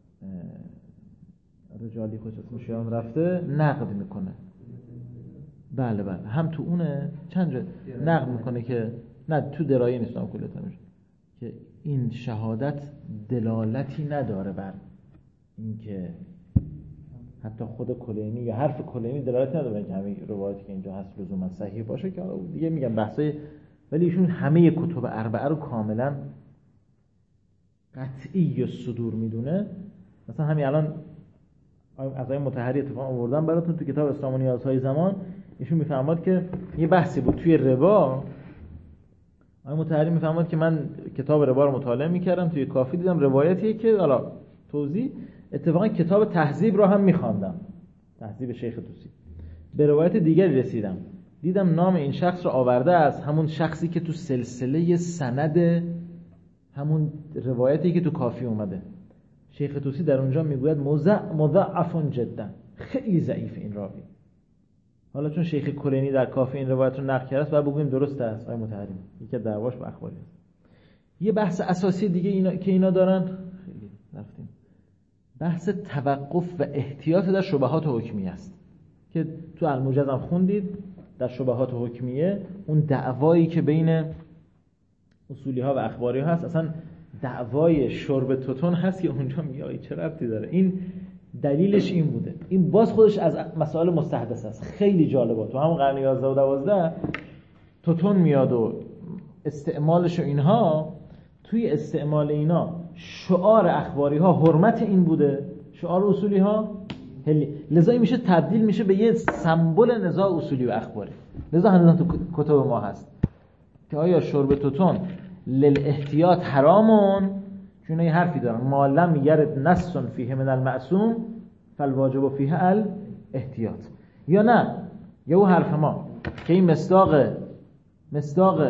رجالی خوش اسمش یادم رفته نقد میکنه، بله هم تو اونه چند جا نقل میکنه که نه تو درایه نیست کلتان که این شهادت دلالتی نداره بر اینکه حتی خود کلینی یا حرف کلینی دلالت نداره اینکه همه روایتی که اینجا هست لزوما صحیح باشه، که دیگه میگم بحثای، ولی ایشون همه کتب اربعه رو کاملا قطعی صدور میدونه. مثلا همین الان از این مطهری اتفاق آوردم براتون تو کتاب اسلام و نیازهای زمان، ایشون میفرماد که یه بحثی بود توی ربا. آقای مطهری میفرماد که من کتاب ربا رو مطالعه میکردم، توی کافی دیدم روایتیه که حالا توضیح، اتفاقا کتاب تهذیب رو هم میخواندم، تهذیب شیخ طوسی، به روایت دیگری رسیدم، دیدم نام این شخص رو آورده از همون شخصی که تو سلسله سند همون روایتی که تو کافی اومده. شیخ طوسی در اونجا میگوید مضاعف جدا، خیلی ضعیف این راوی. حالا چون شیخ کلینی در کافی این روایت رو نقل کرده است، بعد بگوییم درست است. آقای مطهری یکی دعواش با اخباری است. یه بحث اساسی دیگه که اینا دارن، خیلی رفتیم، بحث توقف و احتیاط در شبهات حکمیه است که تو الموجز هم خوندید. در شبهات حکمیه اون دعوایی که بین اصولی ها و اخباری ها هست، اصلا دعوای شرب توتون هست که اونجا میگه چه ربطی داره. این دلیلش این بوده، این باز خودش از مسائل مستحدث است، خیلی جالبه. تو همون قرن 11 و 12 توتون میاد و استعمالش و اینها، توی استعمال اینا شعار اخباری ها حرمت این بوده، شعار اصولی ها لذا این میشه تبدیل میشه به یه سمبل نزاع اصولی و اخباری. لذا هنوز تو کتب ما هست که آیا شرب توتون للاحتیاط حرامون، چون یه حرفی دارن ما لم یرد نص فیه من المعصوم فالواجب فیه الاحتیاط، یا نه یا اون حرف ما که این مصداق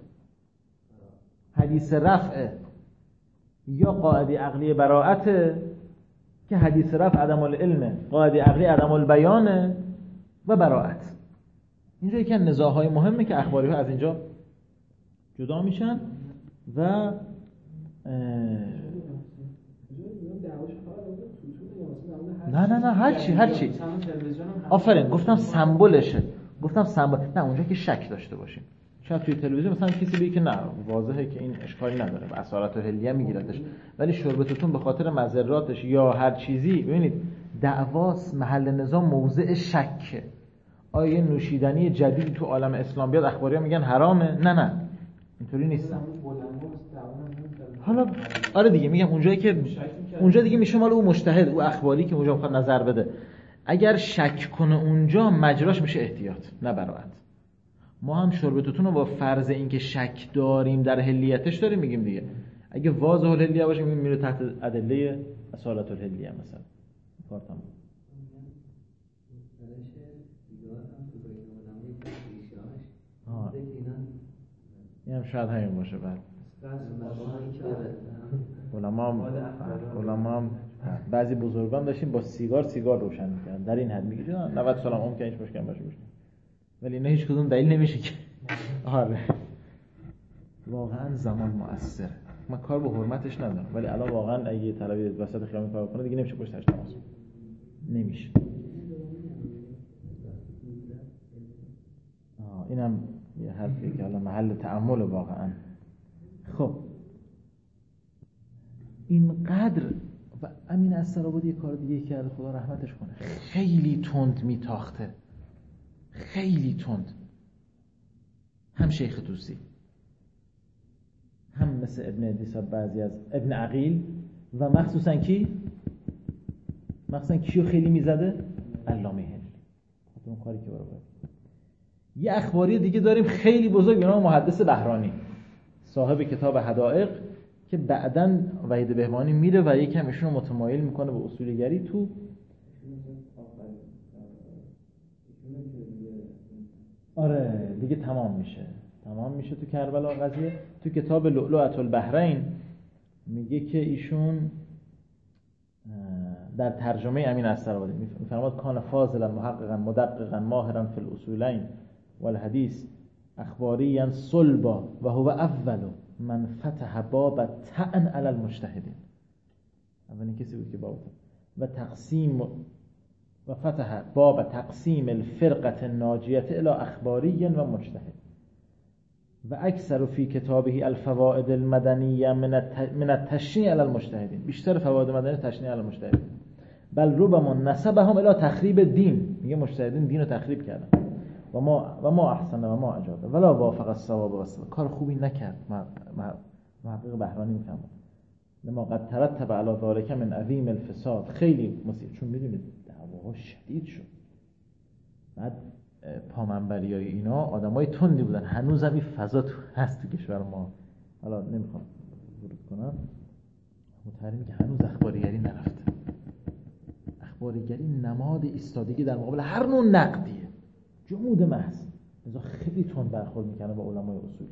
حدیث رفع یا قاعده عقلی براءت، که حدیث رفع عدم العلم، قاعده عقلی عدم البیان و براءت. اینجا یکی از نزاع‌های مهمه که اخباری ها از اینجا جدا میشن و نه هرچی آفرین گفتم سمبلشه، گفتم سمبل، نه اونجا که شک داشته باشیم. شاید توی تلویزیون مثلا کسی بگه که نه واضحه که این اشکالی نداره و اصالت الحلیه میگیرتش، ولی شربتتون به خاطر مضراتش یا هر چیزی، ببینید دعواس محل نزاع موضع شکه. آیا نوشیدنی جدید تو عالم اسلام بیاد اخباری ها میگن حرامه؟ نه اینطوری نیستن. حالا آره دیگه میگم اونجا دیگه میشه مال اون مجتهد، او اخباری که اونجا میخواد نظر بده. اگر شک کنه اونجا مجراش میشه احتیاط نه براءت. ما هم شربتتون رو با فرض اینکه شک داریم در حلیتش داریم میگیم دیگه. اگه واضح الحلیه باشه میگیم میره تحت ادله اصالت الحلیه مثلا. کار تمام. این هم شاید همین باشه. بعد علما هم بعضی بزرگان داشتیم با سیگار روشن می‌کردن، در این حد میگه 90 سال هم که هیچ مشکلی باشه، ولی نه هیچ کدوم دلیل نمیشه که آره واقعا زمان مؤثره. من کار به حرمتش ندارم، ولی الان واقعا اگه طلبی وسط خیابون کار کنه دیگه نمیشه پشتش تماس، نمیشه. اینم یه حرفی که حالا محل تأمل واقعا. خب اینقدر و امین استرابادی یه کار دیگه کرده، خدا رحمتش کنه، خیلی تند میتاخته، خیلی تند. هم شیخ طوسی هم مثل ابن ادریس، بعضی از ابن عقیل و مخصوصا کیو خیلی میزده؟ علامه هندی. اون کاری که برای یه اخباری دیگه داریم خیلی بزرگ به نام محدث بهرانی، صاحب کتاب حدائق، که بعداً وحید بهبانی میره و یکم ایشون رو متمایل میکنه به اصولگری. تو آره دیگه تمام میشه تو کربلا قضیه. تو کتاب لؤلؤة البحرین میگه که ایشون در ترجمه امین استرابادی میفرماد کان فاضلا محققا مدققا ماهرا فی الاصولین والحدیث اخباریا صلبا و هو اول من فتح باب طعن علی المجتهدین. اولین کسی بود که باب و تقسیم و فتح باب تقسیم الفرقة الناجیة الى اخباری و مجتهد و اکثر فی کتابه الفوائد المدنیه من التشنیع علی المجتهدین، بیشتر فوائد مدنی تشنیع علی المجتهدین. بل ربما نسبهم الی تخریب دین، میگه مجتهدین دین رو تخریب کردن. و ما احسن و ما اجاد ولا وافق الصواب و الصواب، کار خوبی نکرد. محقق بهرانی میفهمه لما قد ترتب علی ذلک من عظیم الفساد، خیلی مصیبت، چون میدونید دعواها شدید شد. بعد پامنبریای اینا آدمای تندی بودن، هنوزم این فضا تو هست تو کشور ما. حالا نمیخوام ورود کنم، متحری میگه هنوز اخباریگری نرفته. اخباریگری نماد ایستادگی در مقابل هر نوع نقدیه، جمود محض. لذا خیلی تند برخورد میکنه با علمای اصولی.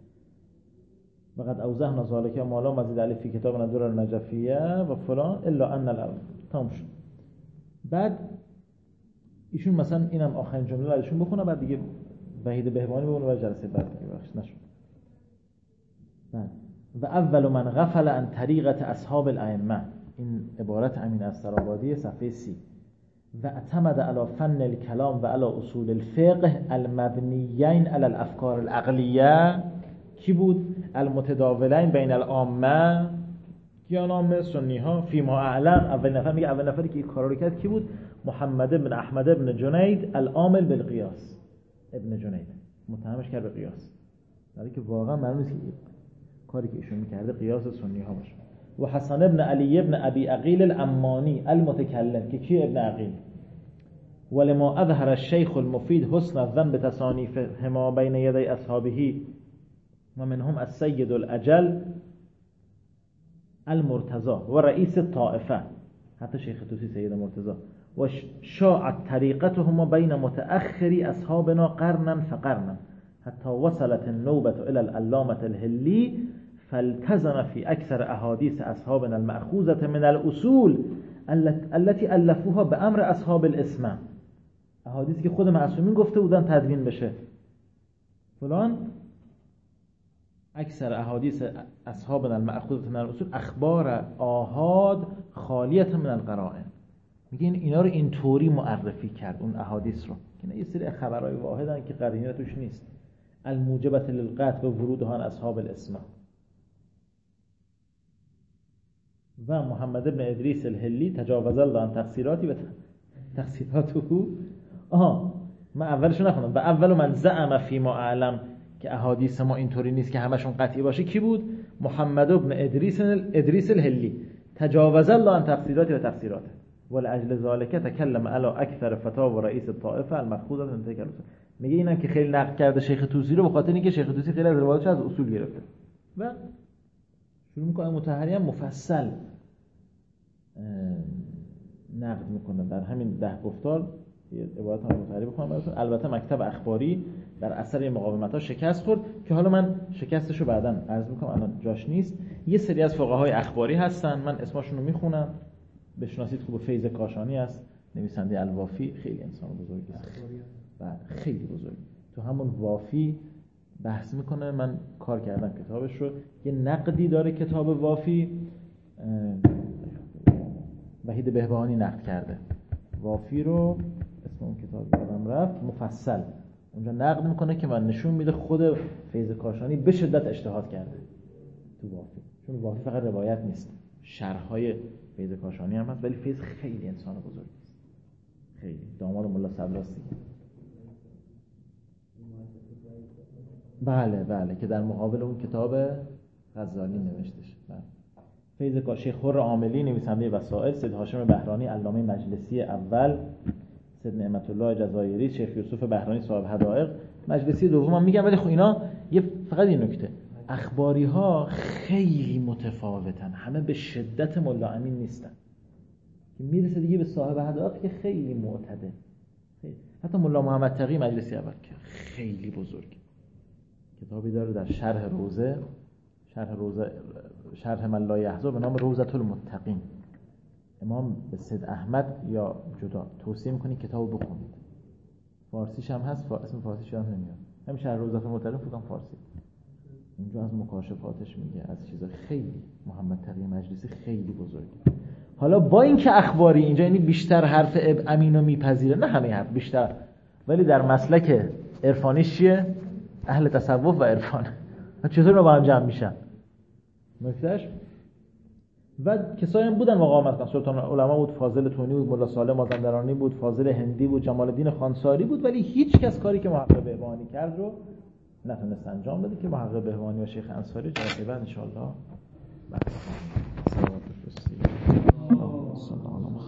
وقد اوضحنا ذلك ما لا مزید علی فی کتاب الدر النجفیه و فلان الا ان الامر تمام شد. بعد ایشون مثلا اینم آخرین جمله رو ازشون بخونه، بعد دیگه وحید بهبانی بگونه و جلسه بعد ببخشید نشد. و اول من غفل عن طریقت اصحاب الائمه، این عبارت امین استرآبادی صفحه 30. و اعتمد علی فن الکلام و علی اصول الفقه المبنیین علی الافکار العقلیه. کی بود؟ المتداولین بین العامه، کیان عامه؟ سنی ها. فیما اعلم، اول نفر میگه اول نفری که این کارا رو کرد کی بود؟ محمد بن احمد بن جنید العامل بالقیاس. ابن جنید متهمش کرد به قیاس، ولی که واقعا معلوم نیست که کاری که ایشون میکرده قیاس سنی ها باشه. و حسن ابن علی ابن ابی عقیل الامانی المتکلم، که کی ابن عقیل؟ ولما اظهر الشیخ المفید حسن الظن بتصانیفهما بین یدی اصحابه و منهم السید الاجل المرتضی و رئیس الطائفه، حتی شیخ توسی سید مرتضی. و شاعت طریقتهما بین متأخری اصحابنا قرنا فقرنا حتی وصلت النوبة الى العلامة الهلی فالتزم في اکثر احادیث اصحابنا المأخوذة من الاصول التي الفوها بامر اصحاب الاسمه، احادیثی که خود معصومین گفته بودن تدوین بشه فلان. اکثر احادیث اصحابنا المأخوذة من الاصول اخبار آحاد خالیة من القرائن. میگه اینا رو اینطوری معرفی کرد اون احادیث رو که یه سری خبرهای واحدن که قرینه توش نیست. الموجبة للقطع و ورودها عن اصحاب الاسمه. و محمد بن ادریس الهلی تجاوز الله عن تقصیراتی و تقصیراته. من اولشو نخوندم. و اول من زعم فیما اعلم، که احادیث ما اینطوری نیست که همشون قطعی باشه. کی بود؟ محمد بن ادریس الهلی تجاوز الله عن تقصیراتی و تقصیراته ولأجل ذلك تکلم علی اکثر فتاوی رئیس الطائفه المأخوذة من تلك الاصول. میگه اینم که خیلی نقد کرده شیخ توسی رو، به خاطر اینکه شیخ توسی خیلی از روایاتش از اصول گرفته و شروع میکنه مطهری هم مفصل نقد میکنه در همین 10 گفتار. یه عبارت هم مطهری بخونم براتون. البته مکتب اخباری در اثر این مقاومت‌ها شکست خورد که حالا من شکستشو بعداً عرض میکنم، الان جاش نیست. یه سری از فقهای اخباری هستن، من اسمشون رو میخونم، بشناسید. خوب فیض کاشانی است، نویسنده الوافی، خیلی انسان بزرگی است و خیلی بزرگی. تو همون وافی بحث میکنه، من کار کردم کتابش رو. یه نقدی داره کتاب وافی، وحید بهبانی نقد کرده وافی رو، اسم اون کتاب یادم رفت، مفصل اونجا نقد میکنه که من نشون میده خود فیض کاشانی به شدت اجتهاد کرده تو وافی. چون وافی فقط روایت نیست، شرح‌های فیض کاشانی هم هست، ولی فیض خیلی انسان بزرگی است، خیلی. داماد ملا صدراستی. بله که در مقابل اون کتاب غزالی نوشتش. فیض کاشانی. شیخ حر عاملی نویسنده وسائل، سید هاشم بهرانی علامه مجلسی اول، سید نعمت الله جزایری، شیخ یوسف بهرانی صاحب حدائق مجلسی دوم هم میگم. ولی خب اینا فقط این نکته، اخباری ها خیلی متفاوتن، همه به شدت ملا امین نیستن که میرسه دیگه به صاحب حدائق که خیلی معتدل. حتی ملا محمد تقی مجلسی اول که خیلی بزرگ کتابی داره در شرح روزه شرح من لا یحظی به نام روضة المتقین. امام به سید احمد یا جدا توصیه میکنی کتابو بخونید. فارسیش هم هست، اسم فارسیش هم نمیاد، همین شرح روضة المتقین فکرم فارسی. اونجا از مکاشفاتش میگه، از چیزا خیلی. محمد تقی مجلسی خیلی بزرگه. حالا با اینکه اخباری اینجا یعنی بیشتر حرف امینو میپذیره، نه همه حرف بیشتر، ولی در مسلک عرفانیش چیه؟ اهل تصوف و عرفان چطور رو با هم جمع میشن نکتهش. و کسایی هم بودن واقعا، مثلا سلطان العلماء بود، فاضل تونی بود، ملا صالح مازندرانی بود، فاضل هندی بود، جمال الدین خانساری بود، ولی هیچ کس کاری که محقق بهبهانی کرد رو نتونست انجام بده که محقق بهبهانی و شیخ انصاری جلسه بعد ان شاء الله